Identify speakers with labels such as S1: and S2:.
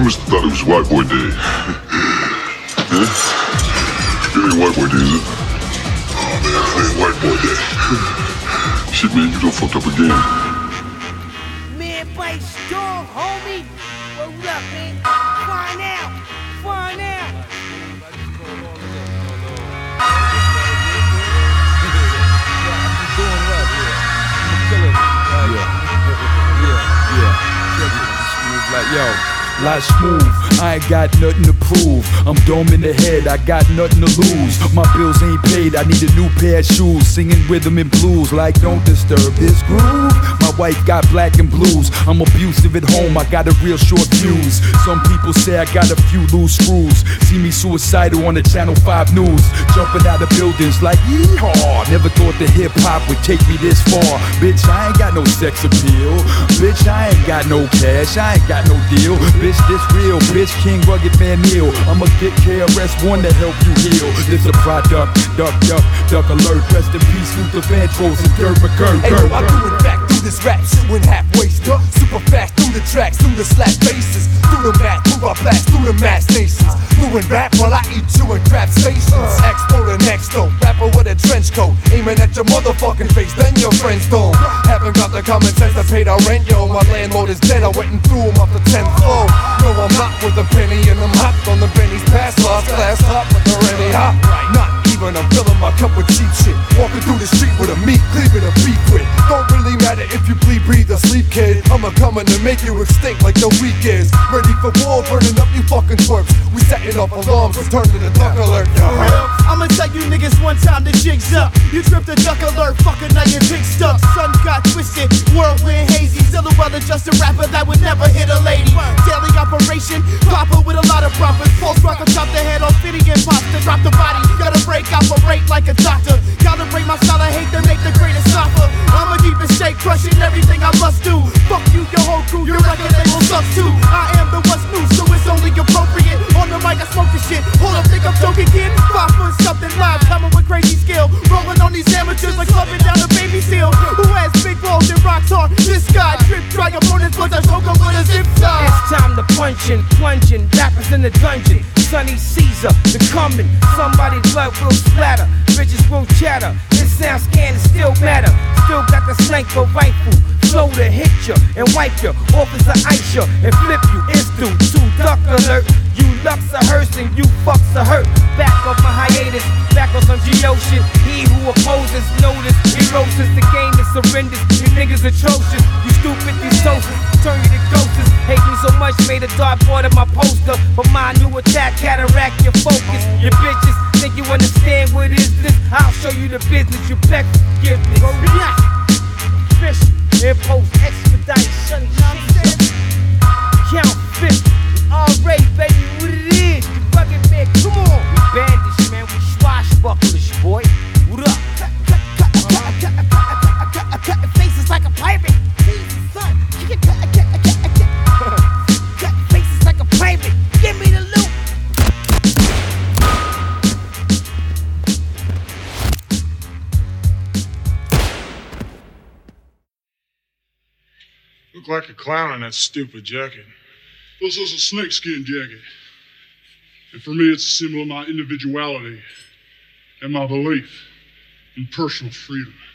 S1: must have thought it was White Boy Day. Huh? It ain't White Boy Day, is it? Oh, man, it ain't White Boy Day. Shit, man, you done fucked up again.
S2: Man, by strong, homie. What up, man? Find out. Find out.
S3: Doing well, yeah. Like, yo, life smooth, I ain't got nothing to prove. I'm dumb in the head, I got nothing to lose. My bills ain't paid, I need a new pair of shoes. Singing rhythm and blues like don't disturb this groove. My wife got black and blues. I'm abusive at home, I got a real short fuse. Some people say I got a few loose screws. See me suicidal on the Channel 5 news. Jumping out of buildings like yeehaw. Never thought that hip hop would take me this far. Bitch, I ain't got no sex appeal. Bitch, I ain't got no cash, I ain't got no deal. Bitch, this real, bitch, King Rugged Man Neil. I'ma get KRS-One to help you heal. This a product, duck, duck, duck alert. Rest in peace, Luther Vandross and Dirk McGurk.
S4: Hey, yo, I do it back through this rap shit when halfway stuck. Super fast through the tracks, through the slap faces, through the mat, through our blast, through the mass nations. Doing rap while I eat you in crap stations. Expo the next though, rapper with a trench coat, aiming at your motherfucking face, then your friends don't. Haven't got the common sense to pay the rent, yo. My landlord is dead, I went and threw him off the 10th floor. No, I'm not with a penny and I'm hopped on the Benny's pass, lost class hop, but they're already hot. Not even, I'm filling my cup with cheap shit. Walking through the street with a meat cleaving a beef with. Don't really matter if you bleed, breathe, or sleep, kid. I'ma coming to make you extinct like the week is. Ready for war, burning up you fucking twerps. We setting off alarms, return to the duck alert.
S5: I'ma tell you niggas one time the jig's up. You tripped the duck alert, fucking now your dick stuck. Sun got twisted, world went hazy. Still a well-adjusted rapper that would never hit a lady. Daily operation, Papa with a lot of profits. Pulse rocker, chop the head off, fitting and pops to drop the body. Gotta break, operate like a doctor. Calibrate my style, I hate to make the greatest offer. I'ma keep it straight, crushing everything I must do. Fuck you, your whole crew, your record label sucks too. I am the what's new, so it's only appropriate. On the mic, I smoke the shit. Hold up, think I'm joking, kid? 5 foot something live, coming with crazy skill. Rolling on these amateurs like clubbing down the baby seal. Who has big balls and rocks hard? This guy trip, drag opponents, but I choke up with a zip tie.
S2: It's time to punching, plunging, rappers in the dungeon. Sonny Caesar, the coming. Somebody's blood will splatter, bitches will chatter. This sound scan is still matter. Still got the sniper rifle, flow to hit ya and wipe ya. Officer ice ya and flip you. It's due to duck alert. You lucks are hearse and you fucks are hurt. Back off my hiatus, back on some G.O. shit. He who opposes, notice, erosis. The game is surrenders, you niggas atrocious. You stupid, these socials, turn you to ghosts. Hate me so much, made a dartboard of my poster. But my new attack, cataract your focus. Your bitches think you understand what is this? I'll show you the business, you beg forgiveness. Go relax, fish, impose, expedite, sunny shit. Count 50, already, baby, what it is? You bugging, man, come on. We bandits, man, we swashbucklers, boy. What up? Cut faces like a pirate. Jesus, son, you can cut faces like a pirate. Give me the loot.
S6: Look like a clown in that stupid jacket.
S1: This is a snakeskin jacket. And for me, it's a symbol of my individuality and my belief in personal freedom.